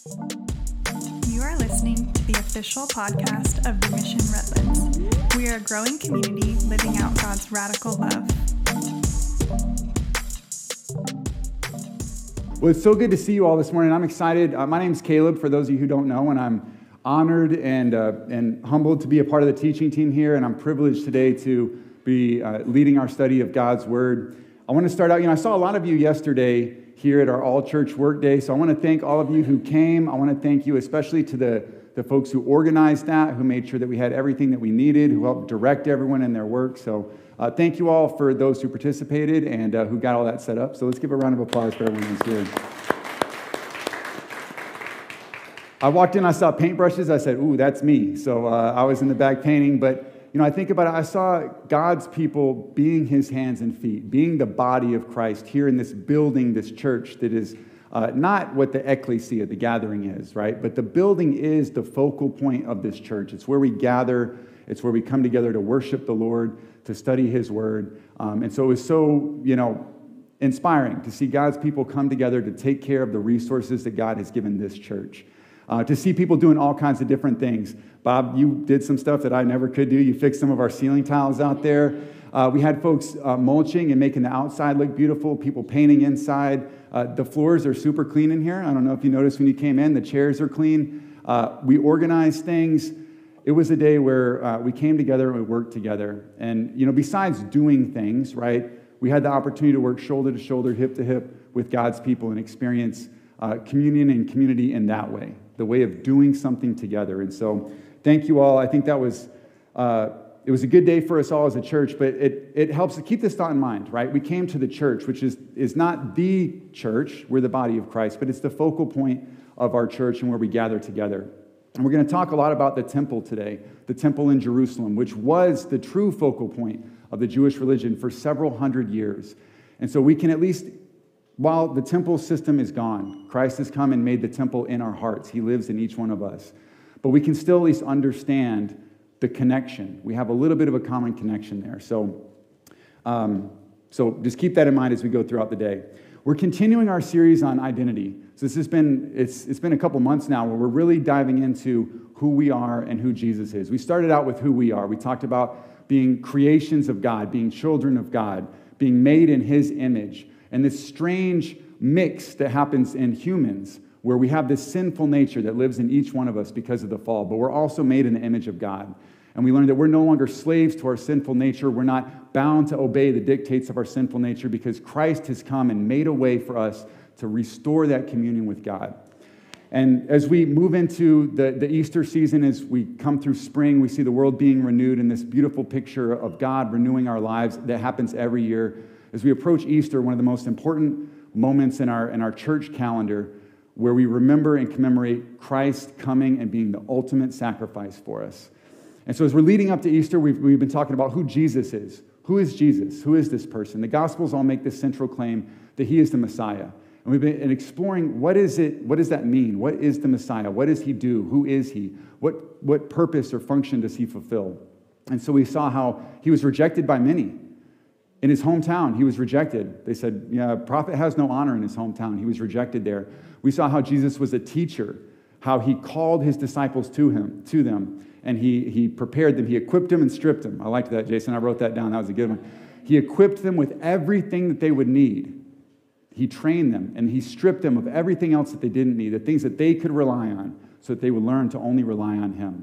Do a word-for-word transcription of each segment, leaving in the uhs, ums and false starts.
You are listening to the official podcast of the Mission Redlands. We are a growing community living out God's radical love. Well, it's so good to see you all this morning. I'm excited. Uh, my name's Caleb, for those of you who don't know, and I'm honored and uh, and humbled to be a part of the teaching team here, and I'm privileged today to be uh, leading our study of God's Word. I want to start out, you know, I saw a lot of you yesterday here at our all-church work day, so I want to thank all of you who came. I want to thank you especially to the, the folks who organized that, who made sure that we had everything that we needed, who helped direct everyone in their work. So uh, thank you all for those who participated and uh, who got all that set up. So let's give a round of applause for everyone who's here. I walked in, I saw paintbrushes. I said, ooh, that's me. So uh, I was in the back painting, but you know, I think about it, I saw God's people being his hands and feet, being the body of Christ here in this building, this church that is uh, not what the ecclesia, the gathering is, right? But the building is the focal point of this church. It's where we gather. It's where we come together to worship the Lord, to study his word. Um, and so it was so, you know, inspiring to see God's people come together to take care of the resources that God has given this church. Uh, to see people doing all kinds of different things. Bob, you did some stuff that I never could do. You fixed some of our ceiling tiles out there. Uh, we had folks uh, mulching and making the outside look beautiful, people painting inside. Uh, the floors are super clean in here. I don't know if you noticed when you came in, the chairs are clean. Uh, we organized things. It was a day where uh, we came together and we worked together. And, you know, besides doing things, right, we had the opportunity to work shoulder to shoulder, hip to hip with God's people and experience uh, communion and community in that way. The way of doing something together. And so thank you all. I think that was, uh, it was a good day for us all as a church, but it it helps to keep this thought in mind, right? We came to the church, which is, is not the church, we're the body of Christ, but it's the focal point of our church and where we gather together. And we're going to talk a lot about the temple today, the temple in Jerusalem, which was the true focal point of the Jewish religion for several hundred years. And so we can at least, while the temple system is gone, Christ has come and made the temple in our hearts. He lives in each one of us. But we can still at least understand the connection. We have a little bit of a common connection there. So, um, so just keep that in mind as we go throughout the day. We're continuing our series on identity. So this has been, it's, it's been a couple months now where we're really diving into who we are and who Jesus is. We started out with who we are. We talked about being creations of God, being children of God, being made in his image. And this strange mix that happens in humans where we have this sinful nature that lives in each one of us because of the fall, but we're also made in the image of God. And we learned that we're no longer slaves to our sinful nature. We're not bound to obey the dictates of our sinful nature because Christ has come and made a way for us to restore that communion with God. And as we move into the, the Easter season, as we come through spring, we see the world being renewed in this beautiful picture of God renewing our lives that happens every year. As we approach Easter, one of the most important moments in our in our church calendar where we remember and commemorate Christ coming and being the ultimate sacrifice for us. And so as we're leading up to Easter, we've, we've been talking about who Jesus is. Who is Jesus? Who is this person? The Gospels all make this central claim that he is the Messiah. And we've been exploring what is it, what does that mean? What is the Messiah? What does he do? Who is he? What, what purpose or function does he fulfill? And so we saw how he was rejected by many. In his hometown, he was rejected. They said, yeah, a prophet has no honor in his hometown. He was rejected there. We saw how Jesus was a teacher, how he called his disciples to him, to them, and he, he prepared them. He equipped them and stripped them. I liked that, Jason. I wrote that down. That was a good one. He equipped them with everything that they would need. He trained them, and he stripped them of everything else that they didn't need, the things that they could rely on, so that they would learn to only rely on him.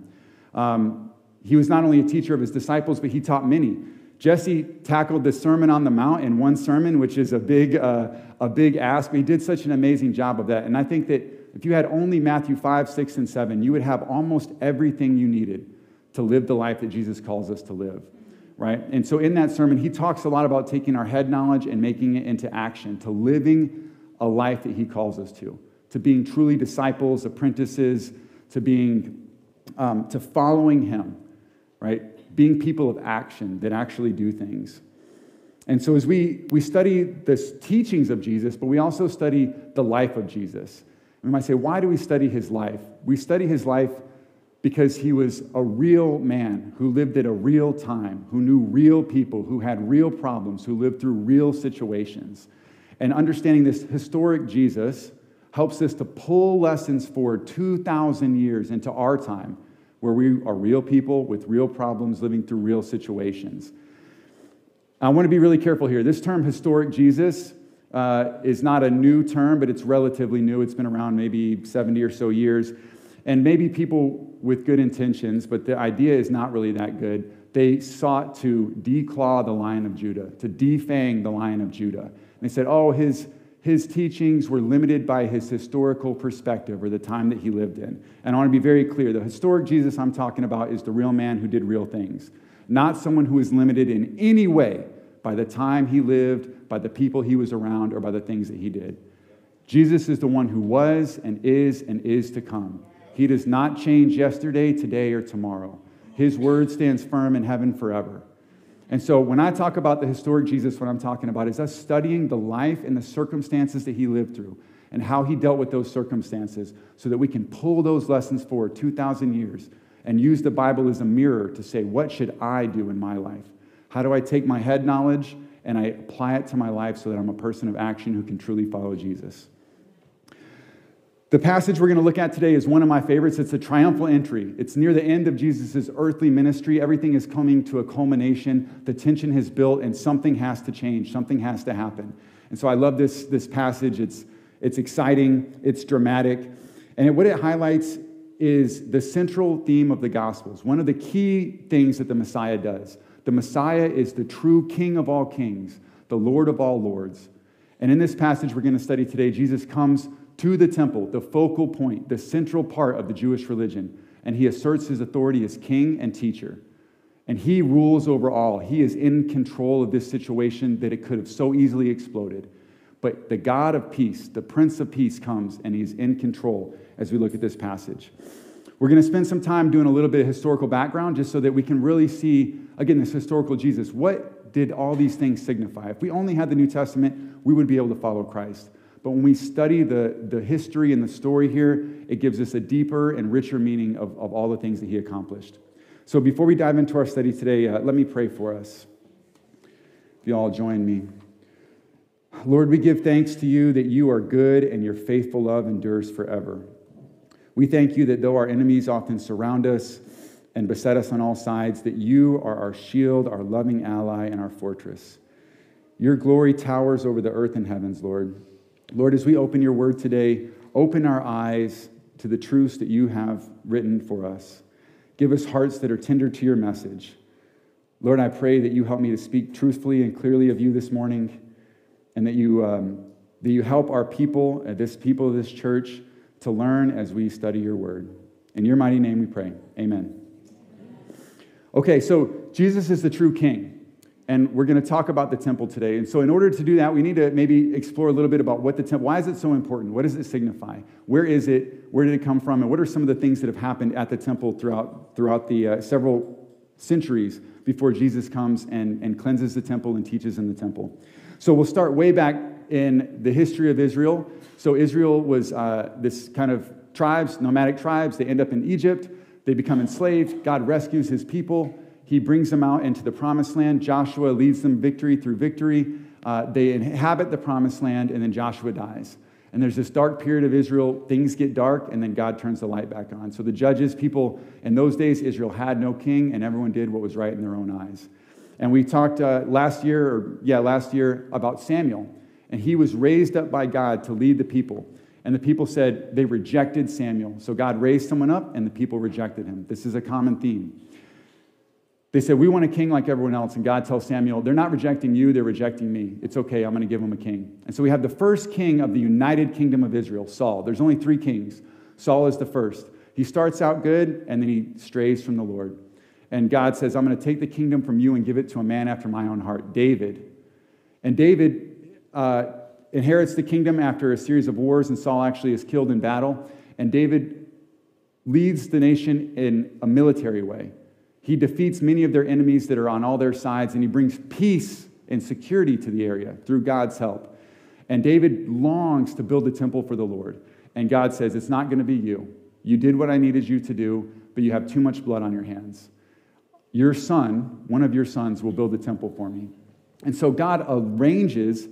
Um, he was not only a teacher of his disciples, but he taught many. Jesse tackled the Sermon on the Mount in one sermon, which is a big uh, a big ask, but he did such an amazing job of that. And I think that if you had only Matthew five, six, and seven, you would have almost everything you needed to live the life that Jesus calls us to live, right? And so in that sermon, he talks a lot about taking our head knowledge and making it into action, to living a life that he calls us to, to being truly disciples, apprentices, to being, um, to following him, right? Being people of action that actually do things. And so as we, we study the teachings of Jesus, but we also study the life of Jesus. We might say, why do we study his life? We study his life because he was a real man who lived at a real time, who knew real people, who had real problems, who lived through real situations. And understanding this historic Jesus, helps us to pull lessons forward two thousand years into our time, where we are real people with real problems, living through real situations. I want to be really careful here. This term, historic Jesus, uh, is not a new term, but it's relatively new. It's been around maybe seventy or so years. And maybe people with good intentions, but the idea is not really that good. They sought to declaw the Lion of Judah, to defang the Lion of Judah. And they said, oh, his, his teachings were limited by his historical perspective or the time that he lived in. And I want to be very clear. The historic Jesus I'm talking about is the real man who did real things, not someone who is limited in any way by the time he lived, by the people he was around, or by the things that he did. Jesus is the one who was and is and is to come. He does not change yesterday, today, or tomorrow. His word stands firm in heaven forever. And so when I talk about the historic Jesus, what I'm talking about is us studying the life and the circumstances that he lived through and how he dealt with those circumstances so that we can pull those lessons forward two thousand years and use the Bible as a mirror to say, what should I do in my life? How do I take my head knowledge and I apply it to my life so that I'm a person of action who can truly follow Jesus? The passage we're going to look at today is one of my favorites. It's a triumphal entry. It's near the end of Jesus' earthly ministry. Everything is coming to a culmination. The tension has built, and something has to change. Something has to happen. And so I love this, this passage. It's, it's exciting. It's dramatic. And what it highlights is the central theme of the Gospels. One of the key things that the Messiah does. The Messiah is the true King of all kings, the Lord of all lords. And in this passage we're going to study today, Jesus comes to the temple, the focal point, the central part of the Jewish religion. And he asserts his authority as king and teacher. And he rules over all. He is in control of this situation that it could have so easily exploded. But the God of peace, the Prince of Peace, comes and he's in control as we look at this passage. We're going to spend some time doing a little bit of historical background just so that we can really see, again, this historical Jesus. What did all these things signify? If we only had the New Testament, we would be able to follow Christ. But when we study the, the history and the story here, it gives us a deeper and richer meaning of, of all the things that he accomplished. So before we dive into our study today, uh, let me pray for us. If you all join me. Lord, we give thanks to you that you are good and your faithful love endures forever. We thank you that though our enemies often surround us and beset us on all sides, that you are our shield, our loving ally, and our fortress. Your glory towers over the earth and heavens, Lord. Lord, as we open your word today, open our eyes to the truths that you have written for us. Give us hearts that are tender to your message. Lord, I pray that you help me to speak truthfully and clearly of you this morning, and that you, um, that you help our people, uh, this people of this church, to learn as we study your word. In your mighty name we pray. Amen. Okay, so Jesus is the true king. And we're going to talk about the temple today. And so in order to do that, we need to maybe explore a little bit about what the temple, why is it so important? What does it signify? Where is it? Where did it come from? And what are some of the things that have happened at the temple throughout, throughout the uh, several centuries before Jesus comes and, and cleanses the temple and teaches in the temple? So we'll start way back in the history of Israel. So Israel was uh, this kind of tribes, nomadic tribes. They end up in Egypt. They become enslaved. God rescues his people. He brings them out into the promised land. Joshua leads them victory through victory. Uh, they inhabit the promised land, and then Joshua dies. And there's this dark period of Israel. Things get dark, and then God turns the light back on. So the judges, people, in those days, Israel had no king, and everyone did what was right in their own eyes. And we talked uh, last year, or yeah, last year, about Samuel. And he was raised up by God to lead the people. And the people said they rejected Samuel. So God raised someone up, and the people rejected him. This is a common theme. They said, we want a king like everyone else. And God tells Samuel, they're not rejecting you, they're rejecting me. It's okay, I'm going to give them a king. And so we have the first king of the united kingdom of Israel, Saul. There's only three kings. Saul is the first. He starts out good, and then he strays from the Lord. And God says, I'm going to take the kingdom from you and give it to a man after my own heart, David. And David uh, inherits the kingdom after a series of wars, and Saul actually is killed in battle. And David leads the nation in a military way. He defeats many of their enemies that are on all their sides, and he brings peace and security to the area through God's help. And David longs to build a temple for the Lord. And God says, it's not going to be you. You did what I needed you to do, but you have too much blood on your hands. Your son, one of your sons, will build a temple for me. And so God arranges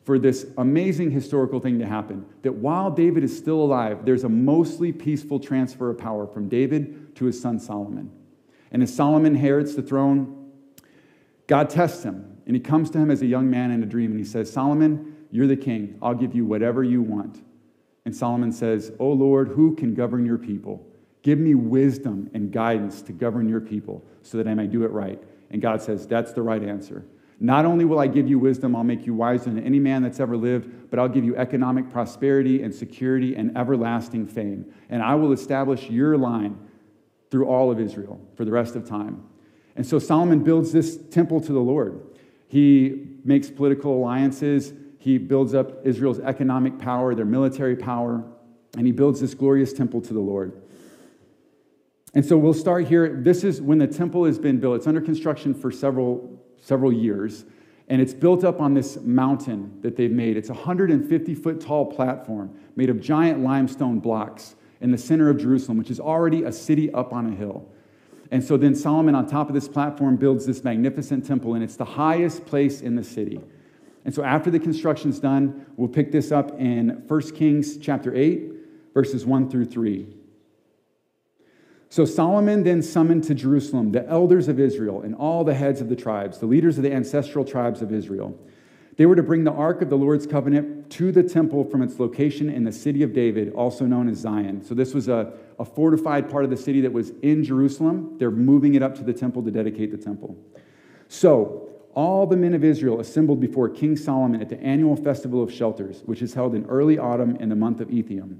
for this amazing historical thing to happen, that while David is still alive, there's a mostly peaceful transfer of power from David to his son Solomon. And as Solomon inherits the throne, God tests him, and he comes to him as a young man in a dream, and he says, Solomon, you're the king. I'll give you whatever you want. And Solomon says, O Lord, who can govern your people? Give me wisdom and guidance to govern your people so that I may do it right. And God says, that's the right answer. Not only will I give you wisdom, I'll make you wiser than any man that's ever lived, but I'll give you economic prosperity and security and everlasting fame. And I will establish your line through all of Israel for the rest of time. And so Solomon builds this temple to the Lord. He makes political alliances. He builds up Israel's economic power, their military power, and he builds this glorious temple to the Lord. And so we'll start here. This is when the temple has been built. It's under construction for several several years, and it's built up on this mountain that they've made. It's a one hundred fifty foot tall platform made of giant limestone blocks in the center of Jerusalem, which is already a city up on a hill. And so then Solomon, on top of this platform, builds this magnificent temple, and it's the highest place in the city. And so after the construction's done, we'll pick this up in First Kings chapter eight, verses one through three. So Solomon then summoned to Jerusalem the elders of Israel and all the heads of the tribes, the leaders of the ancestral tribes of Israel. They were to bring the ark of the Lord's covenant to the temple from its location in the city of David, also known as Zion. So this was a, a fortified part of the city that was in Jerusalem. They're moving it up to the temple to dedicate the temple. So all the men of Israel assembled before King Solomon at the annual festival of shelters, which is held in early autumn in the month of Ethiam.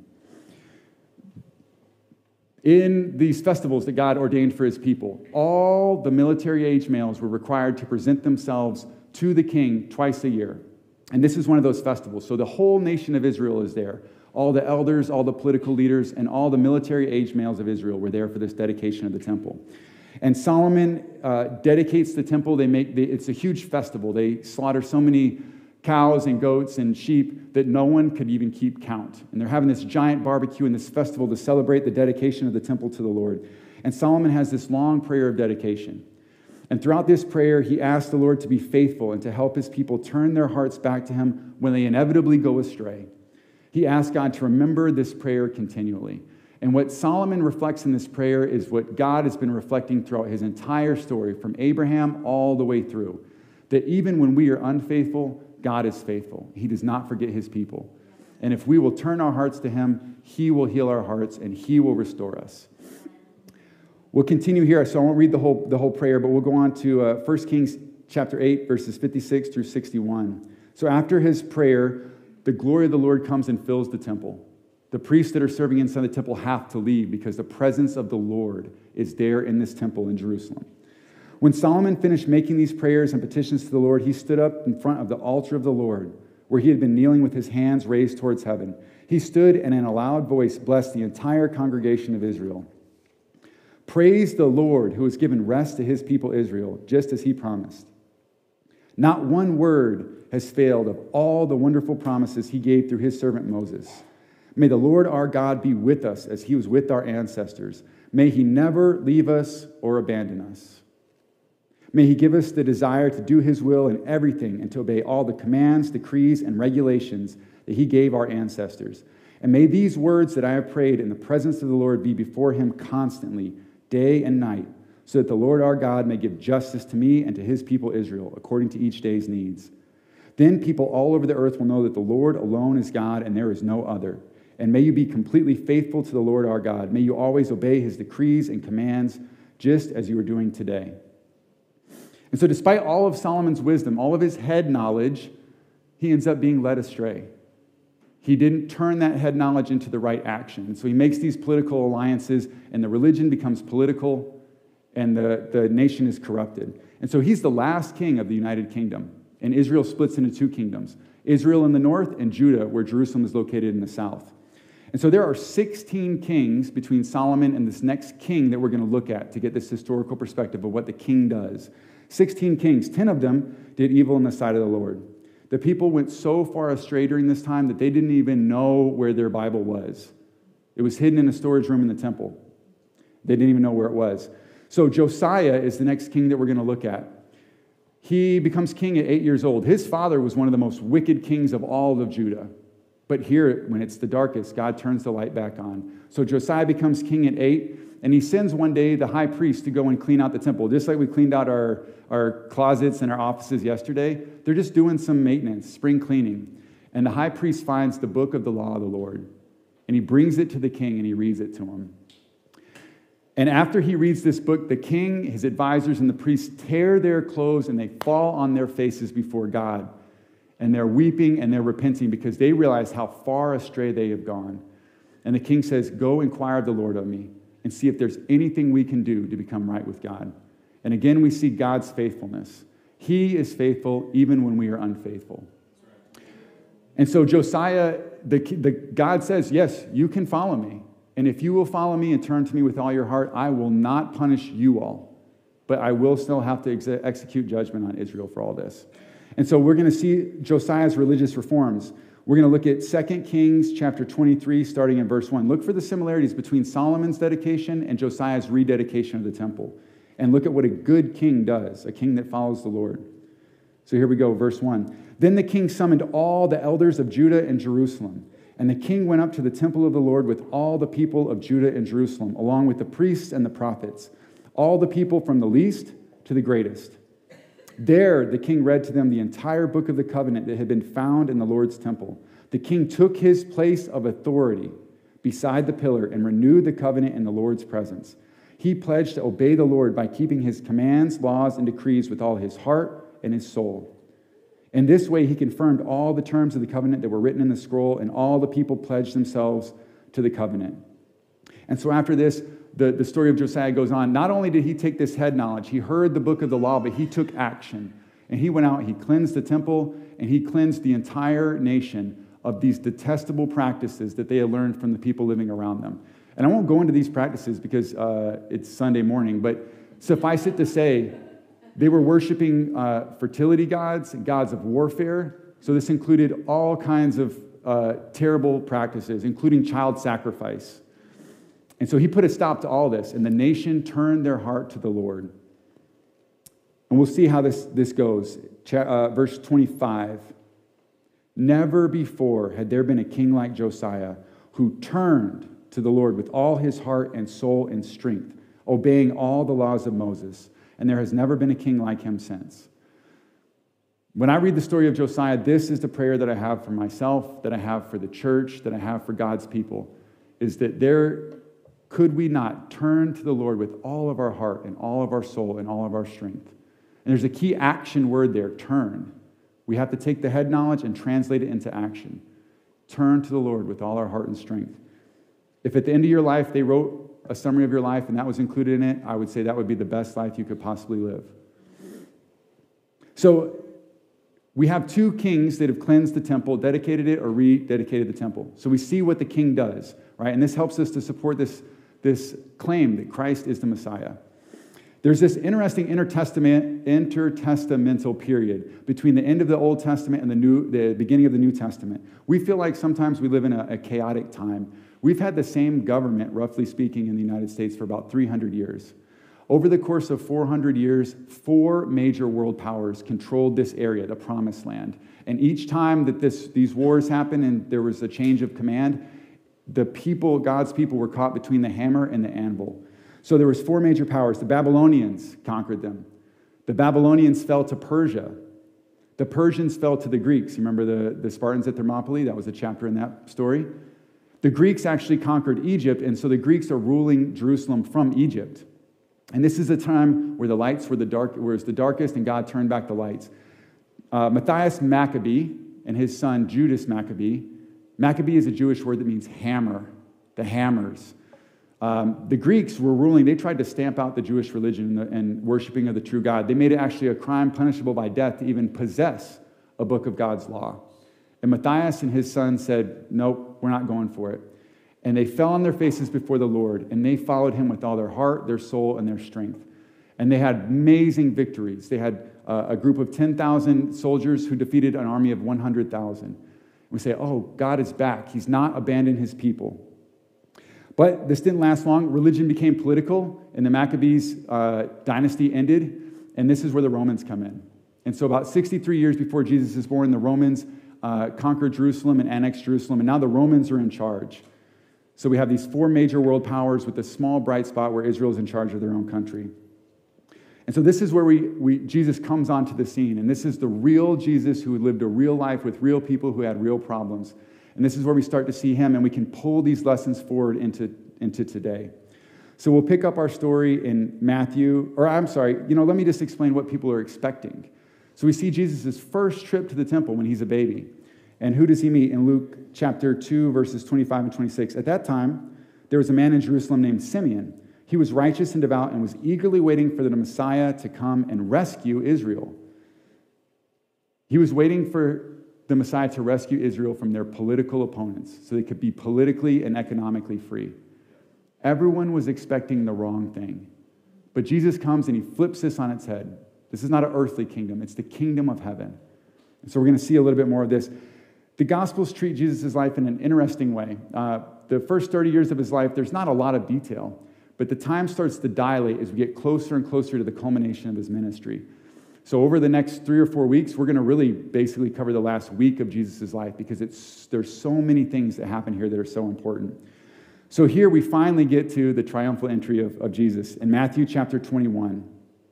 In these festivals that God ordained for his people, all the military-age males were required to present themselves to the king twice a year. And this is one of those festivals. So the whole nation of Israel is there. All the elders, all the political leaders, and all the military-age males of Israel were there for this dedication of the temple. And Solomon uh, dedicates the temple. They make the, it's a huge festival. They slaughter so many cows and goats and sheep that no one could even keep count. And they're having this giant barbecue and this festival to celebrate the dedication of the temple to the Lord. And Solomon has this long prayer of dedication. And throughout this prayer, he asked the Lord to be faithful and to help his people turn their hearts back to him when they inevitably go astray. He asked God to remember this prayer continually. And what Solomon reflects in this prayer is what God has been reflecting throughout his entire story, from Abraham all the way through. That even when we are unfaithful, God is faithful. He does not forget his people. And if we will turn our hearts to him, he will heal our hearts and he will restore us. We'll continue here. So I won't read the whole, the whole prayer, but we'll go on to uh, First Kings chapter eight, verses fifty-six through sixty-one. So after his prayer, the glory of the Lord comes and fills the temple. The priests that are serving inside the temple have to leave because the presence of the Lord is there in this temple in Jerusalem. When Solomon finished making these prayers and petitions to the Lord, he stood up in front of the altar of the Lord, where he had been kneeling with his hands raised towards heaven. He stood and in a loud voice blessed the entire congregation of Israel. Praise the Lord, who has given rest to his people Israel, just as he promised. Not one word has failed of all the wonderful promises he gave through his servant Moses. May the Lord our God be with us as he was with our ancestors. May he never leave us or abandon us. May he give us the desire to do his will in everything and to obey all the commands, decrees, and regulations that he gave our ancestors. And may these words that I have prayed in the presence of the Lord be before him constantly, day and night, so that the Lord our God may give justice to me and to his people Israel, according to each day's needs. Then people all over the earth will know that the Lord alone is God and there is no other. And may you be completely faithful to the Lord our God. May you always obey his decrees and commands, just as you are doing today. And so despite all of Solomon's wisdom, all of his head knowledge, he ends up being led astray. He didn't turn that head knowledge into the right action. And so he makes these political alliances, and the religion becomes political, and the, the nation is corrupted. And so he's the last king of the United Kingdom, and Israel splits into two kingdoms, Israel in the north and Judah, where Jerusalem is located in the south. And so there are sixteen kings between Solomon and this next king that we're going to look at to get this historical perspective of what the king does. sixteen kings, ten of them did evil in the sight of the Lord. The people went so far astray during this time that they didn't even know where their Bible was. It was hidden in a storage room in the temple. They didn't even know where it was. So Josiah is the next king that we're going to look at. He becomes king at eight years old. His father was one of the most wicked kings of all of Judah. But here, when it's the darkest, God turns the light back on. So Josiah becomes king at eight, and he sends one day the high priest to go and clean out the temple. Just like we cleaned out our, our closets and our offices yesterday, they're just doing some maintenance, spring cleaning. And the high priest finds the book of the law of the Lord, and he brings it to the king, and he reads it to him. And after he reads this book, the king, his advisors, and the priests tear their clothes, and they fall on their faces before God. And they're weeping and they're repenting because they realize how far astray they have gone. And the king says, go inquire of the Lord of me and see if there's anything we can do to become right with God. And again, we see God's faithfulness. He is faithful even when we are unfaithful. And so Josiah, the, the, God says, yes, you can follow me. And if you will follow me and turn to me with all your heart, I will not punish you all. But I will still have to ex- execute judgment on Israel for all this. And so we're going to see Josiah's religious reforms. We're going to look at Second Kings chapter twenty-three, starting in verse one. Look for the similarities between Solomon's dedication and Josiah's rededication of the temple. And look at what a good king does, a king that follows the Lord. So here we go, verse one. Then the king summoned all the elders of Judah and Jerusalem. And the king went up to the temple of the Lord with all the people of Judah and Jerusalem, along with the priests and the prophets, all the people from the least to the greatest. There, the king read to them the entire book of the covenant that had been found in the Lord's temple. The king took his place of authority beside the pillar and renewed the covenant in the Lord's presence. He pledged to obey the Lord by keeping his commands, laws, and decrees with all his heart and his soul. In this way, he confirmed all the terms of the covenant that were written in the scroll, and all the people pledged themselves to the covenant. And so after this, The, the story of Josiah goes on. Not only did he take this head knowledge, he heard the book of the law, but he took action. And he went out, he cleansed the temple, and he cleansed the entire nation of these detestable practices that they had learned from the people living around them. And I won't go into these practices because uh, it's Sunday morning, but suffice it to say, they were worshiping uh, fertility gods and gods of warfare. So this included all kinds of uh, terrible practices, including child sacrifice. And so he put a stop to all this, and the nation turned their heart to the Lord. And we'll see how this, this goes. Ch- uh, verse twenty-five. Never before had there been a king like Josiah who turned to the Lord with all his heart and soul and strength, obeying all the laws of Moses. And there has never been a king like him since. When I read the story of Josiah, this is the prayer that I have for myself, that I have for the church, that I have for God's people, is that there... could we not turn to the Lord with all of our heart and all of our soul and all of our strength? And there's a key action word there, turn. We have to take the head knowledge and translate it into action. Turn to the Lord with all our heart and strength. If at the end of your life they wrote a summary of your life and that was included in it, I would say that would be the best life you could possibly live. So we have two kings that have cleansed the temple, dedicated it, or rededicated the temple. So we see what the king does, right? And this helps us to support this this claim that Christ is the Messiah. There's this interesting intertestament, intertestamental period between the end of the Old Testament and the new, the beginning of the New Testament. We feel like sometimes we live in a, a chaotic time. We've had the same government, roughly speaking, in the United States for about three hundred years. Over the course of four hundred years, four major world powers controlled this area, the Promised Land. And each time that this, these wars happened and there was a change of command, the people, God's people, were caught between the hammer and the anvil. So there was four major powers. The Babylonians conquered them. The Babylonians fell to Persia. The Persians fell to the Greeks. You remember the, the Spartans at Thermopylae? That was a chapter in that story. The Greeks actually conquered Egypt, and so the Greeks are ruling Jerusalem from Egypt. And this is a time where the lights were the dark, where it was the darkest, and God turned back the lights. Uh, Matthias Maccabee and his son Judas Maccabee. Maccabee is a Jewish word that means hammer, the hammers. Um, the Greeks were ruling. They tried to stamp out the Jewish religion and, the, and worshiping of the true God. They made it actually a crime punishable by death to even possess a book of God's law. And Matthias and his son said, nope, we're not going for it. And they fell on their faces before the Lord, and they followed him with all their heart, their soul, and their strength. And they had amazing victories. They had uh, a group of ten thousand soldiers who defeated an army of one hundred thousand. We say, oh, God is back. He's not abandoned his people. But this didn't last long. Religion became political, and the Maccabees uh, dynasty ended, and this is where the Romans come in. And so about sixty-three years before Jesus is born, the Romans uh, conquered Jerusalem and annexed Jerusalem, and now the Romans are in charge. So we have these four major world powers with a small bright spot where Israel is in charge of their own country. And so this is where we, we Jesus comes onto the scene, and this is the real Jesus who lived a real life with real people who had real problems. And this is where we start to see him, and we can pull these lessons forward into, into today. So we'll pick up our story in Matthew, or I'm sorry, you know, let me just explain what people are expecting. So we see Jesus' first trip to the temple when he's a baby. And who does he meet? In Luke chapter two, verses twenty-five and twenty-six. At that time, there was a man in Jerusalem named Simeon. He was righteous and devout and was eagerly waiting for the Messiah to come and rescue Israel. He was waiting for the Messiah to rescue Israel from their political opponents so they could be politically and economically free. Everyone was expecting the wrong thing. But Jesus comes and he flips this on its head. This is not an earthly kingdom. It's the kingdom of heaven. And so we're going to see a little bit more of this. The Gospels treat Jesus' life in an interesting way. Uh, the first thirty years of his life, there's not a lot of detail. But the time starts to dilate as we get closer and closer to the culmination of his ministry. So over the next three or four weeks, we're going to really basically cover the last week of Jesus' life because it's there's so many things that happen here that are so important. So here we finally get to the triumphal entry of, of Jesus in Matthew chapter twenty-one.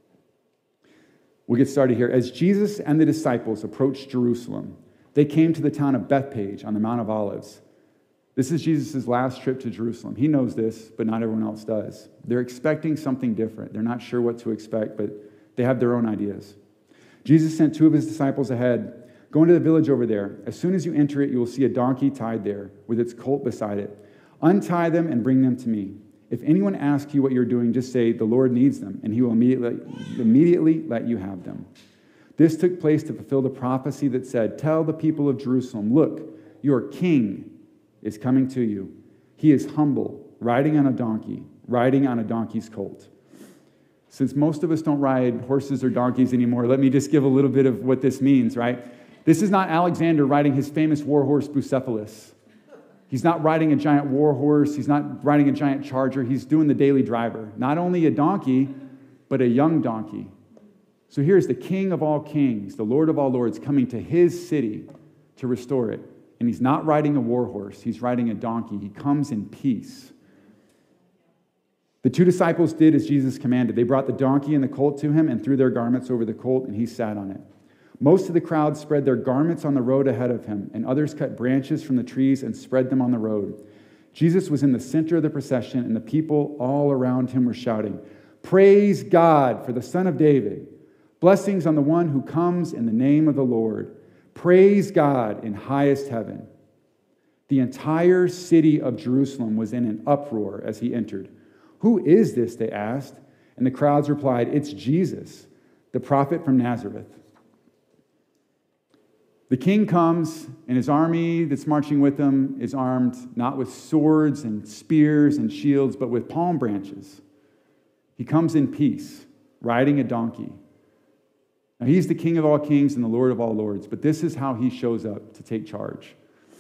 We'll get started here. As Jesus and the disciples approached Jerusalem, they came to the town of Bethphage on the Mount of Olives. This is Jesus' last trip to Jerusalem. He knows this, but not everyone else does. They're expecting something different. They're not sure what to expect, but they have their own ideas. Jesus sent two of his disciples ahead. Go into the village over there. As soon as you enter it, you will see a donkey tied there with its colt beside it. Untie them and bring them to me. If anyone asks you what you're doing, just say, the Lord needs them, and he will immediately, immediately let you have them. This took place to fulfill the prophecy that said, tell the people of Jerusalem, look, your king is coming to you. He is humble, riding on a donkey, riding on a donkey's colt. Since most of us don't ride horses or donkeys anymore, let me just give a little bit of what this means, right? This is not Alexander riding his famous war horse Bucephalus. He's not riding a giant war horse. He's not riding a giant charger. He's doing the daily driver. Not only a donkey, but a young donkey. So here's the King of all kings, the Lord of all lords, coming to his city to restore it. And he's not riding a war horse. He's riding a donkey. He comes in peace. The two disciples did as Jesus commanded. They brought the donkey and the colt to him and threw their garments over the colt, and he sat on it. Most of the crowd spread their garments on the road ahead of him, and others cut branches from the trees and spread them on the road. Jesus was in the center of the procession, and the people all around him were shouting, praise God for the Son of David. Blessings on the one who comes in the name of the Lord. Praise God in highest heaven. The entire city of Jerusalem was in an uproar as he entered. Who is this? They asked. And the crowds replied, it's Jesus, the prophet from Nazareth. The king comes, and his army that's marching with him is armed not with swords and spears and shields, but with palm branches. He comes in peace, riding a donkey. Now, he's the King of all kings and the Lord of all lords, but this is how he shows up to take charge.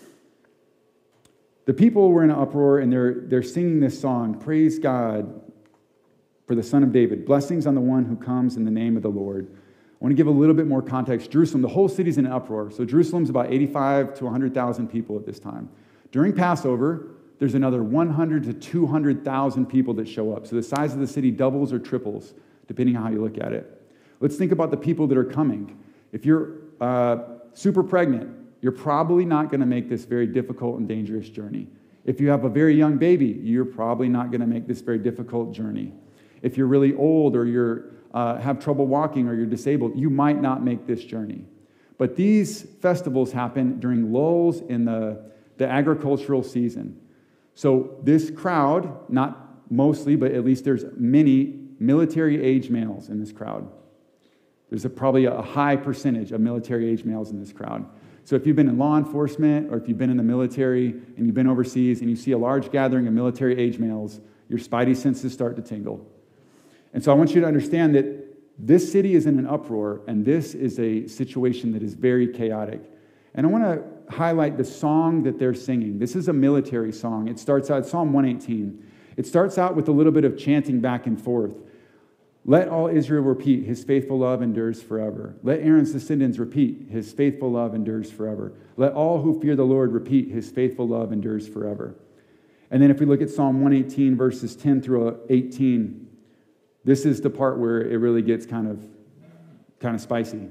The people were in an uproar, and they're, they're singing this song, praise God for the Son of David. Blessings on the one who comes in the name of the Lord. I want to give a little bit more context. Jerusalem, the whole city's in an uproar. So Jerusalem's about eighty-five to one hundred thousand people at this time. During Passover, there's another one hundred to two hundred thousand people that show up. So the size of the city doubles or triples, depending on how you look at it. Let's think about the people that are coming. If you're uh, super pregnant, you're probably not going to make this very difficult and dangerous journey. If you have a very young baby, you're probably not going to make this very difficult journey. If you're really old or you're uh, have trouble walking or you're disabled, you might not make this journey. But these festivals happen during lulls in the, the agricultural season. So this crowd, not mostly, but at least there's many military-age males in this crowd. There's a, probably a high percentage of military-age males in this crowd. So if you've been in law enforcement or if you've been in the military and you've been overseas and you see a large gathering of military-age males, your spidey senses start to tingle. And so I want you to understand that this city is in an uproar, and this is a situation that is very chaotic. And I want to highlight the song that they're singing. This is a military song. It starts out, Psalm one eighteen. It starts out with a little bit of chanting back and forth. Let all Israel repeat, his faithful love endures forever. Let Aaron's descendants repeat, his faithful love endures forever. Let all who fear the Lord repeat, his faithful love endures forever. And then if we look at Psalm one eighteen, verses ten through eighteen, this is the part where it really gets kind of, kind of spicy.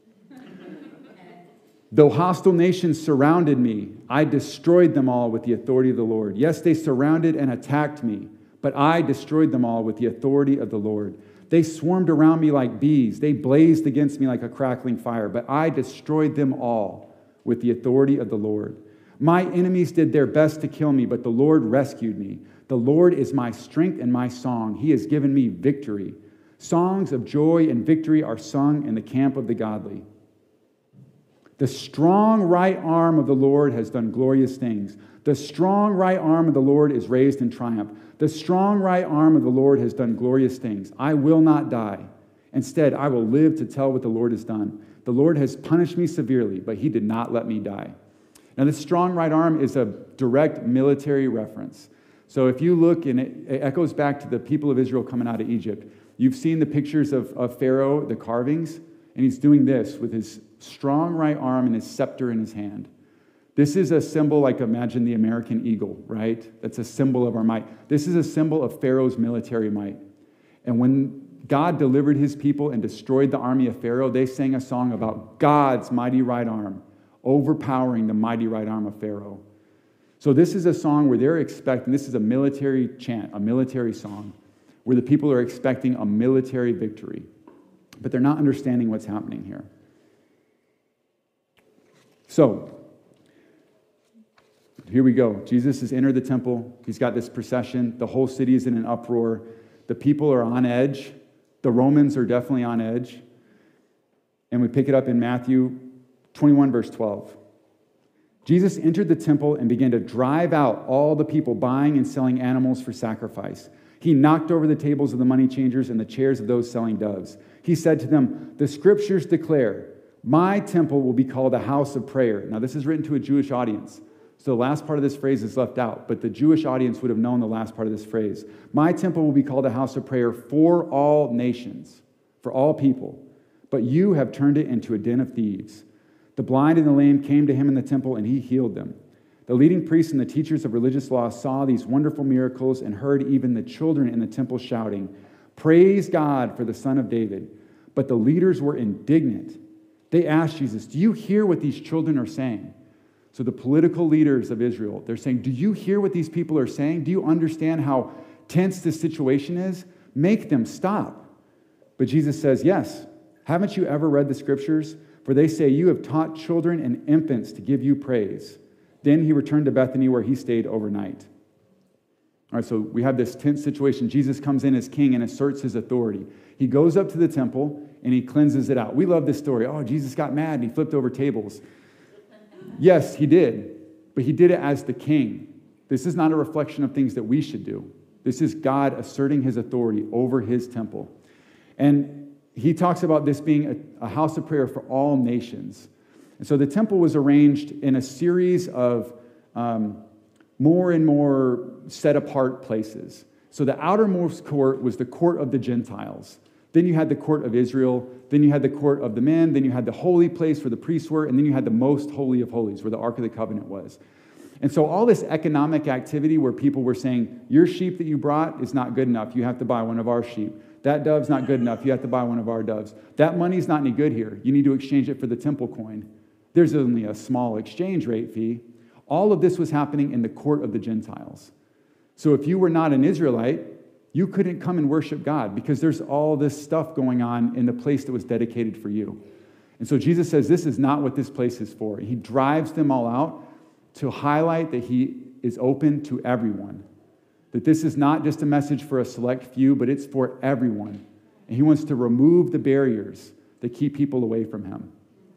Though hostile nations surrounded me, I destroyed them all with the authority of the Lord. Yes, they surrounded and attacked me, but I destroyed them all with the authority of the Lord. They swarmed around me like bees. They blazed against me like a crackling fire, but I destroyed them all with the authority of the Lord. My enemies did their best to kill me, but the Lord rescued me. The Lord is my strength and my song. He has given me victory. Songs of joy and victory are sung in the camp of the godly. The strong right arm of the Lord has done glorious things. The strong right arm of the Lord is raised in triumph. The strong right arm of the Lord has done glorious things. I will not die. Instead, I will live to tell what the Lord has done. The Lord has punished me severely, but he did not let me die. Now, this strong right arm is a direct military reference. So if you look, and it, it echoes back to the people of Israel coming out of Egypt. You've seen the pictures of, of Pharaoh, the carvings, and he's doing this with his strong right arm and his scepter in his hand. This is a symbol, like imagine the American eagle, right? That's a symbol of our might. This is a symbol of Pharaoh's military might. And when God delivered his people and destroyed the army of Pharaoh, they sang a song about God's mighty right arm overpowering the mighty right arm of Pharaoh. So this is a song where they're expecting, this is a military chant, a military song, where the people are expecting a military victory. But they're not understanding what's happening here. So, here we go. Jesus has entered the temple. He's got this procession. The whole city is in an uproar. The people are on edge. The Romans are definitely on edge. And we pick it up in Matthew twenty-one, verse twelve. Jesus entered the temple and began to drive out all the people buying and selling animals for sacrifice. He knocked over the tables of the money changers and the chairs of those selling doves. He said to them, "The scriptures declare, my temple will be called a house of prayer." Now, this is written to a Jewish audience. So the last part of this phrase is left out, but the Jewish audience would have known the last part of this phrase. My temple will be called a house of prayer for all nations, for all people. But you have turned it into a den of thieves. The blind and the lame came to him in the temple, and he healed them. The leading priests and the teachers of religious law saw these wonderful miracles and heard even the children in the temple shouting, "Praise God for the Son of David." But the leaders were indignant. They asked Jesus, "Do you hear what these children are saying?" So the political leaders of Israel, they're saying, "Do you hear what these people are saying? Do you understand how tense this situation is? Make them stop." But Jesus says, "Yes. Haven't you ever read the scriptures? For they say, you have taught children and infants to give you praise." Then he returned to Bethany where he stayed overnight. All right, so we have this tense situation. Jesus comes in as king and asserts his authority. He goes up to the temple and he cleanses it out. We love this story. Oh, Jesus got mad and he flipped over tables. Yes, he did, but he did it as the king. This is not a reflection of things that we should do. This is God asserting his authority over his temple. And he talks about this being a, a house of prayer for all nations. And so the temple was arranged in a series of um, more and more set-apart places. So the outermost court was the court of the Gentiles. Then you had the court of Israel. Then you had the court of the men. Then you had the holy place where the priests were. And then you had the most holy of holies where the Ark of the Covenant was. And so all this economic activity where people were saying, your sheep that you brought is not good enough. You have to buy one of our sheep. That dove's not good enough. You have to buy one of our doves. That money's not any good here. You need to exchange it for the temple coin. There's only a small exchange rate fee. All of this was happening in the court of the Gentiles. So if you were not an Israelite, you couldn't come and worship God because there's all this stuff going on in the place that was dedicated for you. And so Jesus says this is not what this place is for. He drives them all out to highlight that he is open to everyone. That this is not just a message for a select few, but it's for everyone. And he wants to remove the barriers that keep people away from him.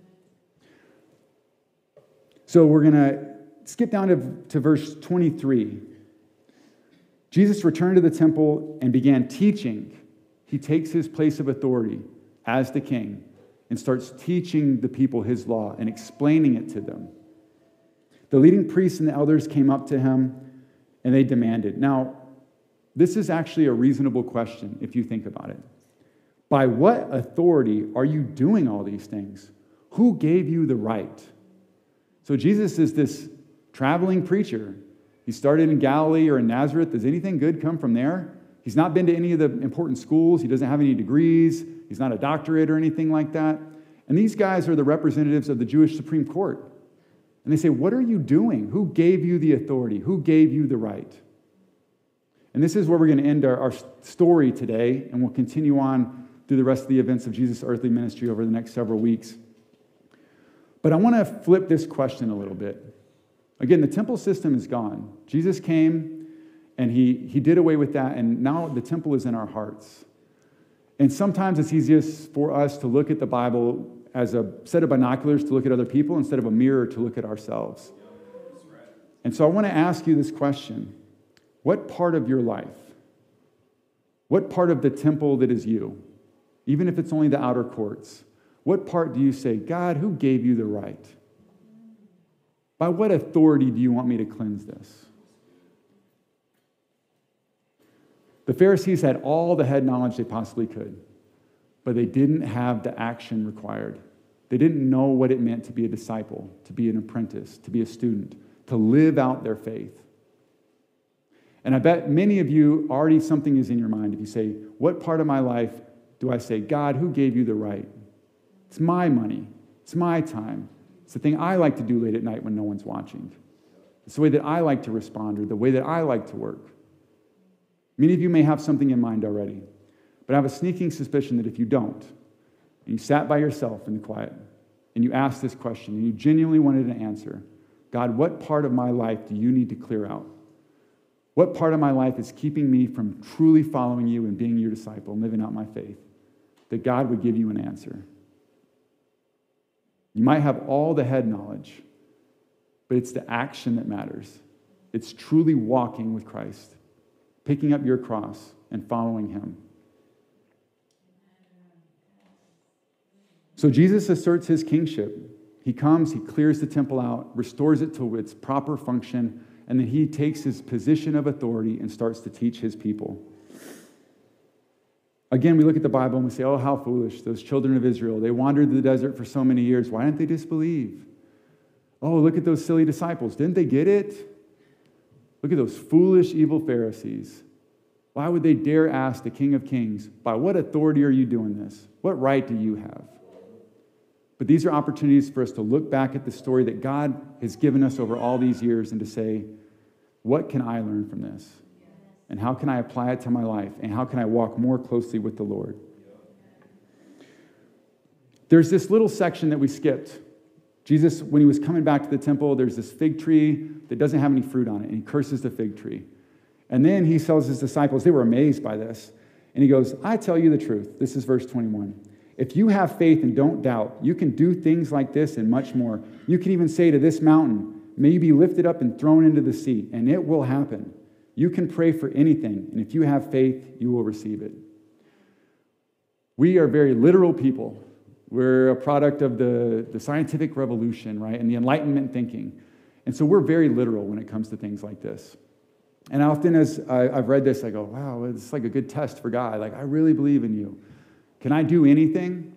So we're going to skip down to, to verse twenty-three. Jesus returned to the temple and began teaching. He takes his place of authority as the king and starts teaching the people his law and explaining it to them. The leading priests and the elders came up to him and they demanded. Now, this is actually a reasonable question if you think about it. By what authority are you doing all these things? Who gave you the right? So Jesus is this traveling preacher. He started in Galilee or in Nazareth. Does anything good come from there? He's not been to any of the important schools. He doesn't have any degrees. He's not a doctorate or anything like that. And these guys are the representatives of the Jewish Supreme Court. And they say, what are you doing? Who gave you the authority? Who gave you the right? And this is where we're going to end our, our story today, and we'll continue on through the rest of the events of Jesus' earthly ministry over the next several weeks. But I want to flip this question a little bit. Again, the temple system is gone. Jesus came, and he, he did away with that, and now the temple is in our hearts. And sometimes it's easiest for us to look at the Bible as a set of binoculars to look at other people instead of a mirror to look at ourselves. And so I want to ask you this question. What part of your life, what part of the temple that is you, even if it's only the outer courts, what part do you say, God, who gave you the right? By what authority do you want me to cleanse this? The Pharisees had all the head knowledge they possibly could, but they didn't have the action required. They didn't know what it meant to be a disciple, to be an apprentice, to be a student, to live out their faith. And I bet many of you already something is in your mind if you say, what part of my life do I say, God, who gave you the right? It's my money. It's my time. It's the thing I like to do late at night when no one's watching. It's the way that I like to respond or the way that I like to work. Many of you may have something in mind already, but I have a sneaking suspicion that if you don't, and you sat by yourself in the quiet, and you asked this question, and you genuinely wanted an answer, God, what part of my life do you need to clear out? What part of my life is keeping me from truly following you and being your disciple and living out my faith? That God would give you an answer. You might have all the head knowledge, but it's the action that matters. It's truly walking with Christ, picking up your cross and following him. So Jesus asserts his kingship. He comes, he clears the temple out, restores it to its proper function, and then he takes his position of authority and starts to teach his people. Again, we look at the Bible and we say, oh, how foolish, those children of Israel. They wandered the desert for so many years. Why didn't they disbelieve? Oh, look at those silly disciples. Didn't they get it? Look at those foolish, evil Pharisees. Why would they dare ask the King of Kings, by what authority are you doing this? What right do you have? But these are opportunities for us to look back at the story that God has given us over all these years and to say, what can I learn from this? And how can I apply it to my life? And how can I walk more closely with the Lord? There's this little section that we skipped. Jesus, when he was coming back to the temple, there's this fig tree that doesn't have any fruit on it, and he curses the fig tree. And then he tells his disciples, they were amazed by this, and he goes, I tell you the truth. This is verse twenty-one. If you have faith and don't doubt, you can do things like this and much more. You can even say to this mountain, may you be lifted up and thrown into the sea, and it will happen. You can pray for anything, and if you have faith, you will receive it. We are very literal people. We're a product of the, the scientific revolution, right, and the Enlightenment thinking. And so we're very literal when it comes to things like this. And often as I, I've read this, I go, wow, it's like a good test for God. Like, I really believe in you. Can I do anything?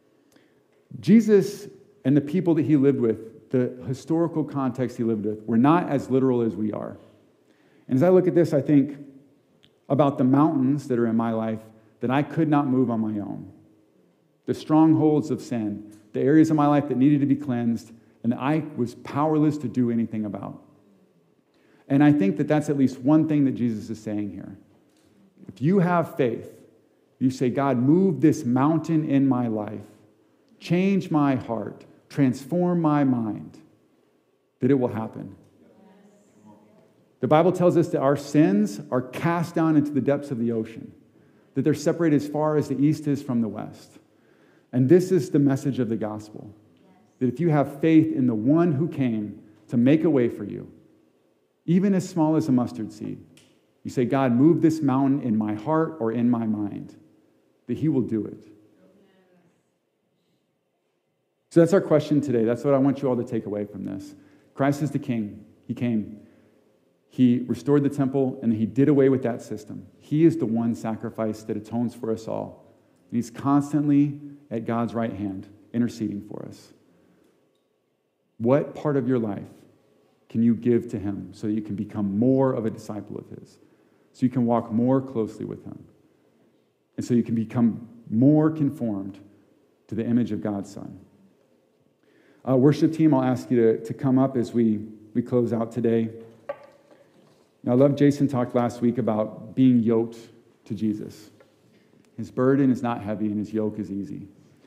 Jesus and the people that he lived with, the historical context he lived with, were not as literal as we are. And as I look at this, I think about the mountains that are in my life that I could not move on my own. The strongholds of sin, the areas of my life that needed to be cleansed, and that I was powerless to do anything about. And I think that that's at least one thing that Jesus is saying here. If you have faith, you say, God, move this mountain in my life, change my heart, transform my mind, that it will happen. The Bible tells us that our sins are cast down into the depths of the ocean, that they're separated as far as the east is from the west. And this is the message of the gospel, that if you have faith in the one who came to make a way for you, even as small as a mustard seed, you say, God, move this mountain in my heart or in my mind, that he will do it. So that's our question today. That's what I want you all to take away from this. Christ is the King. He came. He restored the temple, and he did away with that system. He is the one sacrifice that atones for us all. he's constantly at God's right hand, interceding for us. What part of your life can you give to him so that you can become more of a disciple of his? So you can walk more closely with him. And so you can become more conformed to the image of God's Son. Uh, worship team, I'll ask you to, to come up as we, we close out today. Now, I love Jason talked last week about being yoked to Jesus. His burden is not heavy and his yoke is easy.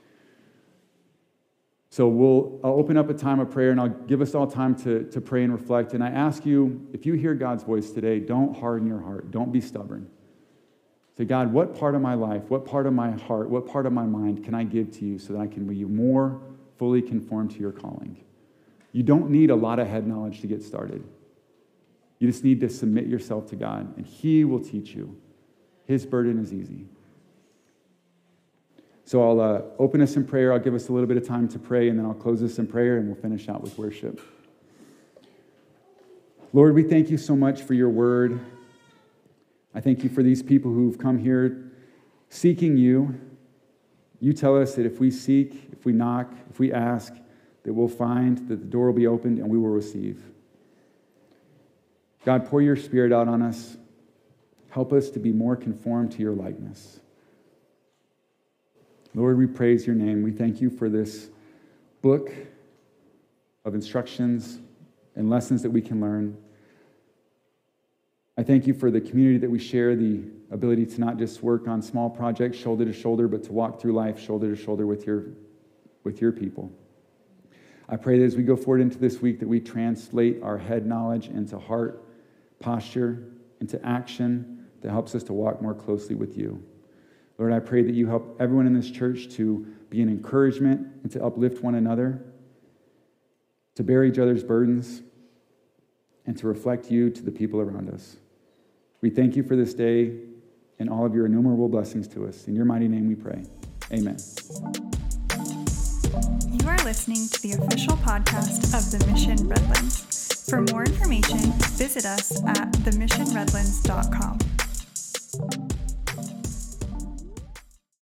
So we'll, I'll open up a time of prayer and I'll give us all time to, to pray and reflect. And I ask you, if you hear God's voice today, don't harden your heart. Don't be stubborn. Say, God, what part of my life, what part of my heart, what part of my mind can I give to you so that I can be more fully conformed to your calling? You don't need a lot of head knowledge to get started. You just need to submit yourself to God, and he will teach you. His burden is easy. So I'll uh, open us in prayer. I'll give us a little bit of time to pray, and then I'll close this in prayer, and we'll finish out with worship. Lord, we thank you so much for your word. I thank you for these people who've come here seeking you. You tell us that if we seek, if we knock, if we ask, that we'll find, that the door will be opened, and we will receive. God, pour your Spirit out on us. Help us to be more conformed to your likeness. Lord, we praise your name. We thank you for this book of instructions and lessons that we can learn. I thank you for the community that we share, the ability to not just work on small projects shoulder to shoulder, but to walk through life shoulder to shoulder with your, with your people. I pray that as we go forward into this week that we translate our head knowledge into heart posture, into action that helps us to walk more closely with you. Lord, I pray that you help everyone in this church to be an encouragement and to uplift one another, to bear each other's burdens, and to reflect you to the people around us. We thank you for this day and all of your innumerable blessings to us. In your mighty name we pray. Amen. You are listening to the official podcast of The Mission Redlands. For more information, visit us at the mission redlands dot com.